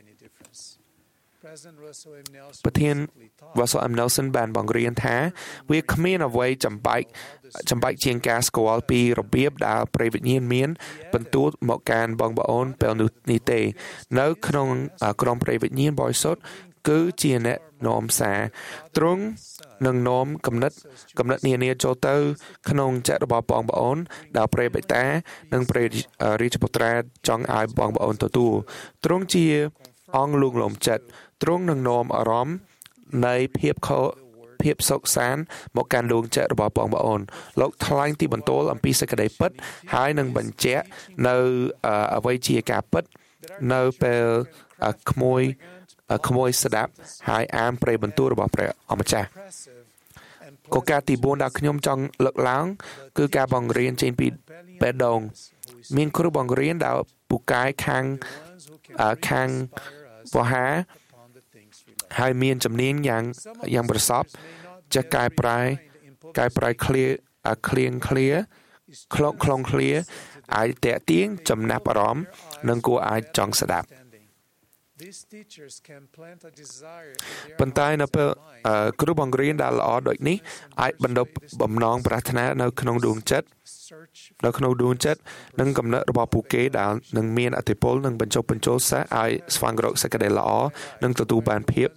ប្រធាន Russell M. Nelson បានបង្រៀនថាវាគ្មានអ្វីចំបែកជាងការស្គាល់ពីរបៀបដែលព្រះវិញ្ញាណមានបន្ទូលមកកាន់បងប្អូនពេលនេះទេនៅក្នុងក្រុមព្រះវិញ្ញាណបរិសុទ្ធគឺជាអ្នកនាំសារទ្រង់នឹងនាំគំនិតនានាចូលទៅក្នុងចិត្តរបស់បងប្អូនដែលព្រះបិតានិងព្រះរាជបុត្រាចង់ឲ្យបងប្អូនទទួលទ្រង់ជាអង្គលួងលោមចិត្តទ្រង់នឹងនាំអារម្មណ៍នៃភាពសុខសាន្តមកកាន់ដួងចិត្តរបស់បងប្អូនលោកថ្លែងទីបន្ទោលអំពីសេចក្តីពិតហើយនឹងបញ្ជាក់នៅអ្វីជាការពិតនៅពេលក្មួយស្ដាប់ហើយអានព្រះបន្ទូលរបស់ព្រះអម្ចាស់គោលការណ៍ទី4ដែលខ្ញុំចង់លើកឡើងគឺការបង្រៀនចេញពីបេះដូងមានគ្រូបង្រៀនដែលពូកែខាងវោហាហើយមានជំនាញយ៉ាងប្រសពចេះកែប្រែឃ្លៀងឃ្លាខ្លងឃ្លាអាចតាក់ទាញចំណាប់អារម្មណ៍និងគួរអាចចង់ស្ដាប់ប៉ុន្តែនៅពេលគ្រូបង្រៀនដែលល្អដូចនេះអាចបណ្ដុះបំណងប្រាថ្នានៅក្នុងដួងចិត្តនិងកំណត់របស់ពួកគេដែលនឹងមានអធិពលនឹងបញ្ចុះបញ្ចូលសិស្សឲ្យស្វែងរកសេចក្តីល្អនិងទទួលបានភាព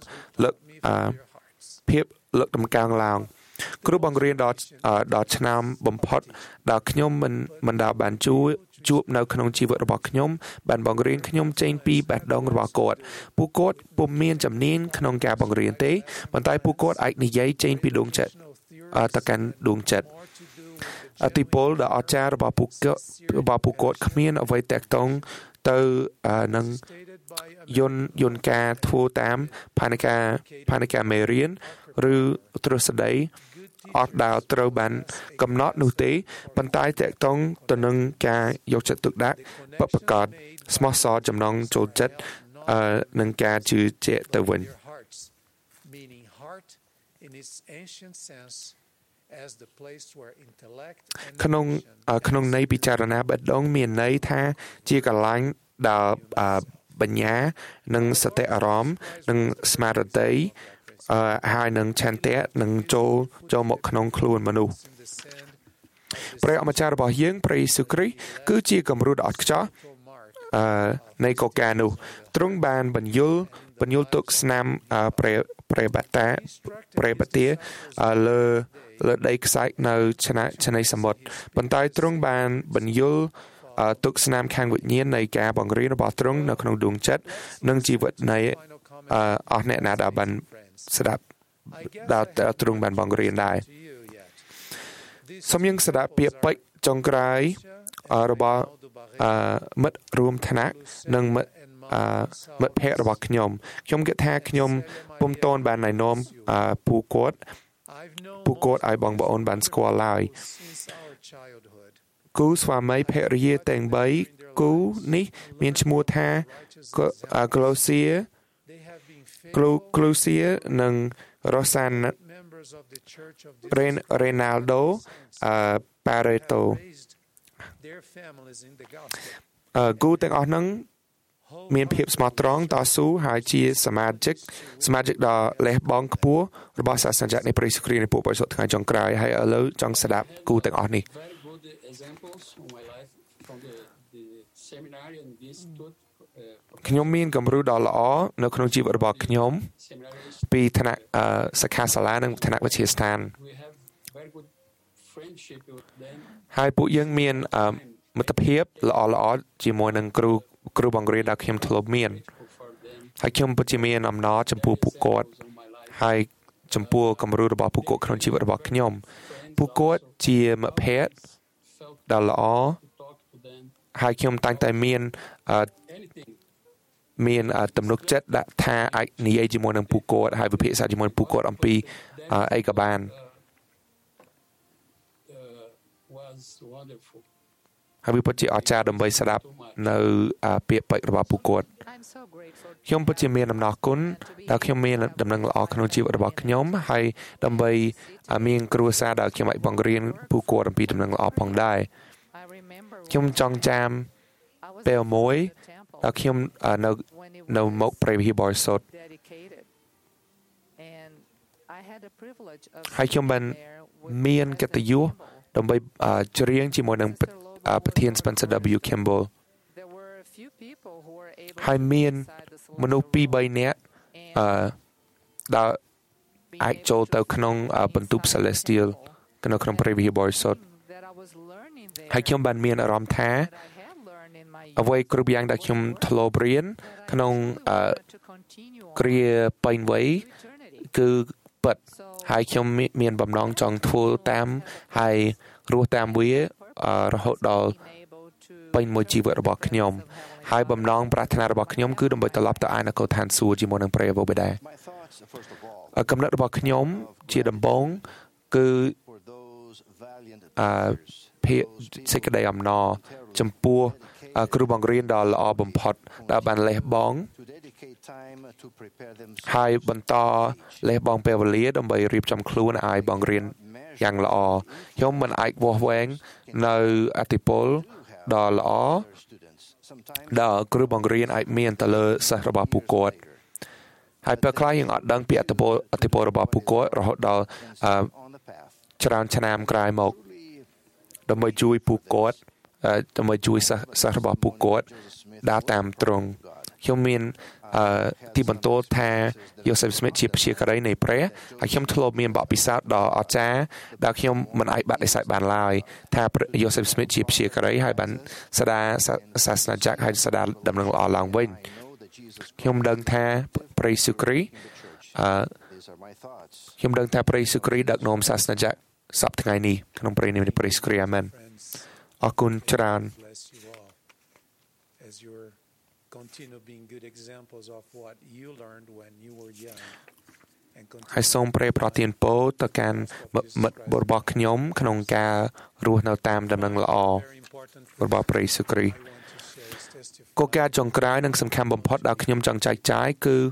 លើកតម្កើងឡើងគ្រូបង្រៀនដល់ឆ្នាំបំផុតដែលខ្ញុំមិនដែលបានជួបនៅក្នុងជីវិតរបស់ខ្ញុំបានបង្រៀនខ្ញុំចេញពីបេះដូងរបស់គាត់ពួកគាត់ពុំមានជំនាញក្នុងការបង្រៀនទេប៉ុន្តែពួកគាត់អាចនិយាយចេញពីដួងចិត្តទៅកាន់ដួងចិត្តអតិពលដ៏អស្ចារ្យរបស់ពួកគាត់គ្មានអ្វីតាក់ទងទៅនឹងយន្តការធ្វើតាមផែនការមេរៀនឬទ្រឹស្ដីអត់ដែលត្រូវបានកំណត់នោះទេប៉ុន្តែតកតងទៅនឹងការយកចិត្តទុកដាក់បបកតស្មោះសរចំណងចូលចិត្តនឹងការជឿជាក់ទៅវិញ meaning heart in its ancient sense as the place where intellect and ក្នុងន័យពិចារណាបេះដូងមានន័យថាជាកន្លែងដែលបញ្ញានិងសតិអារម្មណ៍និងស្មារតីហើយនឹងឆន្ទៈនឹងចូលមកក្នុងខ្លួនមនុស្សព្រះអម្ចាស់របស់យើងព្រះយេស៊ូវគ្រីស្ទគឺជាគំរូដ៏អស្ចារ្យនៃកកានោះទ្រង់បានបញ្យល់ទុកស្នាមព្រះបាតាលើដីខ្សាច់នៅឆ្នេរសមុទ្រប៉ុន្តែទ្រង់បានបញ្យល់ទុកស្នាមខាងវិញ្ញាណនៃការបង្រៀនរបស់ទ្រង់នៅក្នុងដួងចិត្តនិងជីវិតនៃអស់អ្នកណាដែលបានស្ដាប់ដែលទ្រង់បានបង្រៀនដែរសូមយើងស្ដាប់ពាក្យពេចន៍ចុងក្រោយរបស់មិត្តរួមថ្នាក់និងមិត្តភ័ក្តិរបស់ខ្ញុំគិតថាខ្ញុំពុំទាន់បានណែនាំពួកគាត់ឲ្យបងប្អូនបានស្គាល់ឡើយគូស្វាមីភរិយាទាំង3គូនេះមានឈ្មោះថាក្លូសៀនិងរ៉ូសានរេណាល់ដូប៉ារ៉េតូគូទាំងអស់ហ្នឹងមានភាពស្មោះត្រង់តស៊ូហើយជាសមាជិកដ៏លះបង់ខ្ពស់របស់សាសនាจักរនៃព្រះយេស៊ូវគ្រីស្ទនៃពួកបរិសុទ្ធថ្ងៃចុងក្រោយហើយឥឡូវចង់ស្ដាប់គូទាំងអស់នេះខ្ញុំមានគំរូដ៏ល្អនៅក្នុងជីវិតរបស់ខ្ញុំពីថ្នាក់សិក្ខាសាលានិងថ្នាក់វិទ្យាស្ថានហើយពួកយើងមានមិត្តភាពល្អជាមួយនឹងគ្រូបង្រៀនដែលខ្ញុំធ្លាប់មានហើយខ្ញុំពិតជាមានអំណរចំពោះពួកគាត់ហើយចំពោះគំរូរបស់ពួកគាត់ក្នុងជីវិតរបស់ខ្ញុំពួកគាត់ជាមិត្តភក្តិដ៏ល្អហើយខ្ញុំតែងតែមានទំនុកចិត្តដាក់ថាអាចនិយាយជាមួយនឹងពួកគាត់ហើយវិភាគជាមួយពួកគាត់អំពីអីក៏បានហើយវាពិតជាអស្ចារ្យដើម្បីស្ដាប់នៅពាក្យពេចន៍របស់ពួកគាត់ខ្ញុំពិតជាមានអំណរគុណដែលខ្ញុំមានដំណឹងល្អក្នុងជីវិតរបស់ខ្ញុំហើយដើម្បីមានគ្រួសារដែលខ្ញុំអាចបង្រៀនពួកគាត់អំពីដំណឹងល្អផងដែរខ្ញុំចង់ចាំពេលមួយដែលខ្ញុំនៅមុខព្រះវិហារបរិសុទ្ធហើយខ្ញុំបានមានកិត្តិយសដើម្បីច្រៀងជាមួយនឹងប្រធាន Spencer W Kimball ហើយមានមនុស្ស 2-3 នាក់ដែលអាចចូលទៅក្នុងបន្ទប់ Celestial នៅក្នុងព្រះវិហារបរិសុទ្ធហើយខ្ញុំបានមានអារម្មណ៍ថាអ្វីគ្រប់យ៉ាងដែលខ្ញុំធ្លាប់រៀនក្នុងគ្រាពេញវ័យគឺពិតហើយខ្ញុំមានបំណងចង់ធ្វើតាមហើយរស់តាមវារហូតដល់ពេញមួយជីវិតរបស់ខ្ញុំហើយបំណងប្រាថ្នារបស់ខ្ញុំគឺដើម្បីត្រឡប់ទៅឯនគរឋានសួគ៌ជាមួយនឹងព្រះយេហូវបិតាកំណត់របស់ខ្ញុំជាដំបូងគឺសេចក្តីអំណរចំពោះគ្រូបង្រៀនដ៏ល្អបំផុតដែលបានលះបង់ហើយបន្តលះបង់ពេលវេលាដើម្បីរៀបចំខ្លួនឲ្យបង្រៀនយ៉ាងល្អខ្ញុំមិនអាចវាស់វែងនៅអធិពលដ៏ល្អដែលគ្រូបង្រៀនអាចមានទៅលើសិស្សរបស់ពួកគាត់ហើយពេលខ្លះយើងអត់ដឹងពីអធិពលរបស់ពួកគាត់រហូតដល់ច្រើនឆ្នាំក្រោយមកដើម្បីជួយពួកគាត់ដើម្បីជួយសិស្សរបស់ពួកគាត់ដើរតាមទ្រង់ខ្ញុំមានទីបន្ទោលថា Joseph Smith ជាព្យាការីនៃព្រះហើយខ្ញុំធ្លាប់មានបទពិសោធន៍ដ៏អស្ចារ្យដែលខ្ញុំមិនអាចបដិសេធបានឡើយថា Joseph Smith ជាព្យាការីហើយបានស្ដារសាសនាจักរហើយស្ដារដំណឹងល្អឡើងវិញខ្ញុំដឹងថាព្រះយេស៊ូវគ្រីស្ទដឹកនាំសាសនាจักរសប្តាហ៍ថ្ងៃនេះក្នុងព្រះនាមព្រះយេស៊ូវគ្រីស្ទអាមែនអរគុណច្រើន Continue being good examples of what you learned when you were young ហើយសូមព្រះប្រទានពរទៅកាន់មិត្តរបស់ខ្ញុំក្នុងការរស់នៅតាមដំណឹងល្អរបស់ព្រះយេស៊ូវគ្រីស្ទគោលការណ៍ចុងក្រោយនិងសំខាន់បំផុតដែលខ្ញុំចង់ចែកចាយ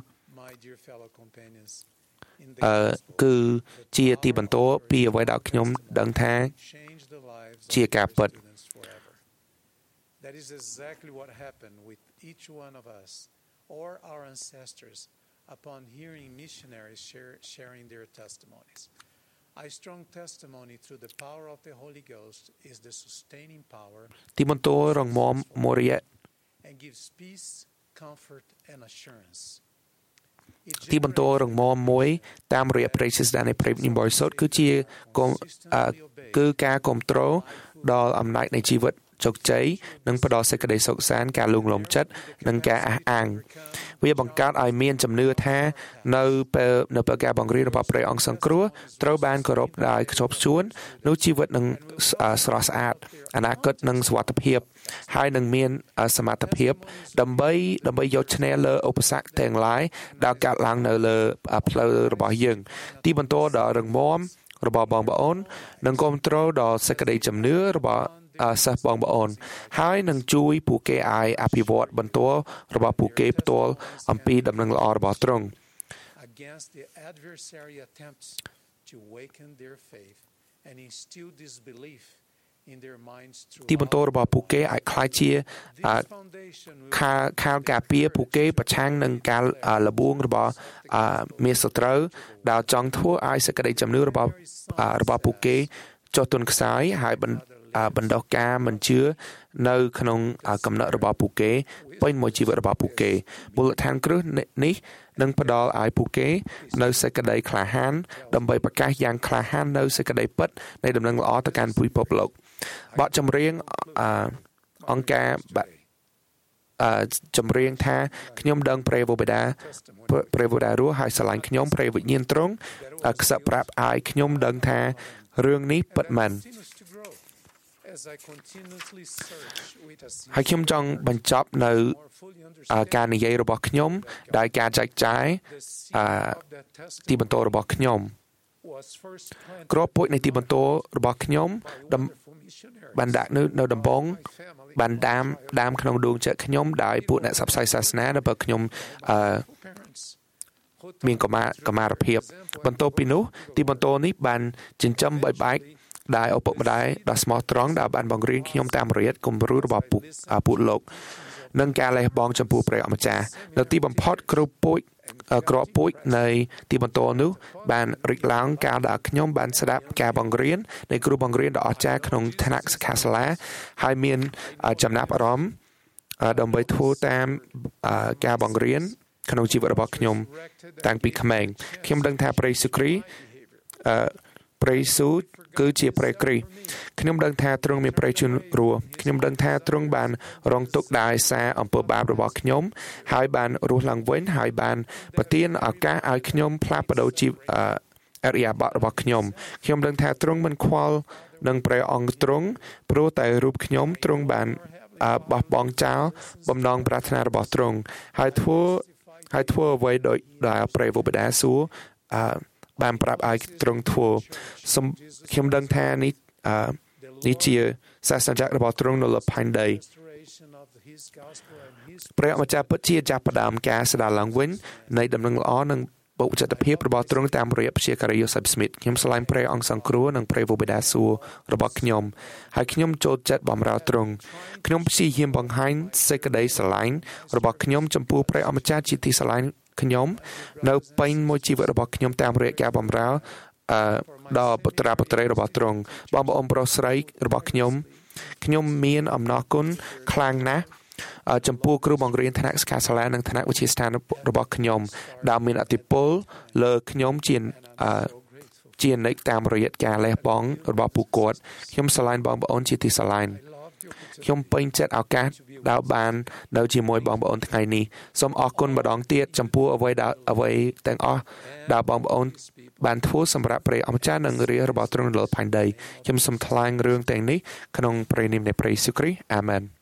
គឺជាទីបន្ទាល់ពីអ្វីដែលខ្ញុំដឹងថាជាការពិត That is exactly what happened with each one of us or our ancestors upon hearing missionaries sharing their testimonies. A strong testimony through the power of the Holy Ghost is the sustaining power ទីបន្ទាល់រងមាំមួយរយៈ and gives peace, comfort and assurance. ទីបន្ទាល់រងមាំមួយតាមរយៈព្រះសិស្តានៃព្រះនិមបរិសុទ្ធគឺជាការគ្រប់គ្រងដល់អំណាចនៃជីវិតជោគជ័យនិងផ្ដល់សេចក្តីសុខសាន្តការលួងលោមចិត្តនិងការអះអាងវាបង្កើតឲ្យមានជំនឿថានៅពេលការបង្រៀនរបស់ព្រះអង្គសង្គ្រោះត្រូវបានគោរពដោយខ្ជាប់ខ្ជួននោះជីវិតនឹងស្រស់ស្អាតអនាគតនឹងសុវត្ថិភាពហើយនឹងមានសមត្ថភាពដើម្បីយកឈ្នះលើឧបសគ្គទាំងឡាយដែលកើតឡើងនៅលើផ្លូវរបស់យើងទីបន្ទាល់ដ៏រឹងមាំរបស់បងប្អូននិងគ្រប់គ្រងដល់សេចក្តីជំនឿរបស់សិស្សបងប្អូនហើយនឹងជួយពួកគេឲ្យអភិវឌ្ឍបន្តរបស់ពួកគេផ្ទាល់អំពីដំណឹងល្អរបស់ទ្រង់ against the adversary attempts to waken their faith and instill disbelief in their minds through ទីបន្ទាល់របស់ពួកគេអាចខ្លាចជាខាលការពារពួកគេប្រឆាំងនឹងការលបួងរបស់មេសត្រូវដែលចង់ធ្វើឲ្យសេចក្តីជំនឿរបស់ពួកគេចុះទន់ខ្សោយហើយបណ្ដោះការមិនជឿនៅក្នុងកំណត់របស់ពួកគេពេញមួយជីវិតរបស់ពួកគេមូលដ្ឋានគ្រឹះនេះនឹងផ្ដល់ឲ្យពួកគេនៅសេចក្តីក្លាហានដើម្បីប្រកាសយ៉ាងក្លាហាននៅសេចក្តីពិតនៃដំណឹងល្អទៅកាន់ពិភពលោកបទចម្រៀងអង្គការចម្រៀងថាខ្ញុំដឹងព្រះវរបិតារស់ហើយស្រឡាញ់ខ្ញុំព្រះវិញ្ញាណទ្រង់ខ្សឹបប្រាប់ឲ្យខ្ញុំដឹងថារឿងនេះពិតមែនហើយខ្ញុំចង់បញ្ចប់នៅការនិយាយរបស់ខ្ញុំដោយការចែកចាយទីបន្ទាល់របស់ខ្ញុំក្របពូជនៃទីបន្ទាល់របស់ខ្ញុំបានដាក់នៅដំបងបានដាមក្នុងដួងចិត្តខ្ញុំដោយពួកអ្នកផ្សព្វផ្សាយសាសនាដើម្បីខ្ញុំមានកមារភាពបន្ទាប់ពីនោះទីបន្ទាល់នេះបានចិញ្ចឹមបែកដែលឪពុកម្ដាយដ៏ស្មោះត្រង់ដែលបានបង្រៀនខ្ញុំតាមរយៈគំរូរបស់ពួកលោកនិងការលះបង់ចំពោះព្រះអម្ចាស់នៅទីបំផុតក្របពូជនៃទីបន្ទាល់នោះបានរីកឡើងកាលដែលខ្ញុំបានស្ដាប់ការបង្រៀននៃគ្រូបង្រៀនដ៏អស្ចារ្យក្នុងថ្នាក់សិក្ខាសាលាហើយមានចំណាប់អារម្មណ៍ដើម្បីធ្វើតាមការបង្រៀនក្នុងជីវិតរបស់ខ្ញុំតាំងពីក្មេងខ្ញុំដឹងថាព្រះយេស៊ូវគ្រីស្ទព្រះយេស៊ូវគឺជាព្រះគ្រីស្ទខ្ញុំដឹងថាទ្រង់មានព្រះជន្មរស់ខ្ញុំដឹងថាទ្រង់បានរងទុក្ខដោយសារអំពើបាបរបស់ខ្ញុំហើយបានរស់ឡើងវិញហើយបានប្រទានឱកាសឲ្យខ្ញុំផ្លាស់ប្ដូរជីវអរិយាប័ត្ររបស់ខ្ញុំដឹងថាទ្រង់មិនខ្វល់នឹងព្រះអង្គទ្រង់ព្រោះតែរូបខ្ញុំទ្រង់បានបោះបង់ចោលបំណងប្រាថ្នារបស់ទ្រង់ហើយធ្វើអ្វីដោយព្រះវរបិតាសួរបានប្រាប់ឲ្យទ្រង់ធ្វើខ្ញុំដឹងថានេះជាសាសនាចក្ររបស់ទ្រង់នៅលើផែនដីព្រះម្ចាស់ពិតជាចាប់ផ្ដើមការស្ដារឡើងវិញនៃដំណឹងល្អនិងបុព្វជិតភាពរបស់ទ្រង់តាមរយៈព្យាការីយ៉ូសេបស្មីតខ្ញុំស្រឡាញ់ព្រះអង្គសង្គ្រោះនិងព្រះវរបិតាសួររបស់ខ្ញុំហើយខ្ញុំចូលចិត្តបម្រើទ្រង់ខ្ញុំព្យាយាមបង្ហាញសេចក្តីស្រឡាញ់របស់ខ្ញុំចំពោះព្រះអម្ចាស់ជាទីស្រឡាញ់ខ្ញុំនៅពេញមួយជីវិតរបស់ខ្ញុំតាមរយៈការបម្រើដល់ពុត្រាពុត្រីរបស់ទ្រង់បងប្អូនប្រុសស្រីរបស់ខ្ញុំមានអំណរគុណខ្លាំងណាស់ចំពោះគ្រូបង្រៀនថ្នាក់សិក្ខាសាលានិងថ្នាក់វិទ្យាស្ថានរបស់ខ្ញុំដែលមានឥទ្ធិពលលើខ្ញុំជានិច្ចតាមរយៈការលះបង់របស់ពួកគាត់ខ្ញុំស្រឡាញ់បងប្អូនជាទីស្រឡាញ់ខ្ញុំពេញចិត្តឱកាសដែលបាននៅជាមួយបងប្អូនថ្ងៃនេះសូមអរគុណម្ដងទៀតចំពោះអ្វីទាំងអស់ដែលបងប្អូនបានធ្វើសម្រាប់ព្រះអម្ចាស់និងរាជរបស់ទ្រង់លើផែនដីខ្ញុំសូមថ្លែងរឿងទាំងនេះក្នុងព្រះនាមនៃព្រះយេស៊ូវគ្រីស្ទអាមែន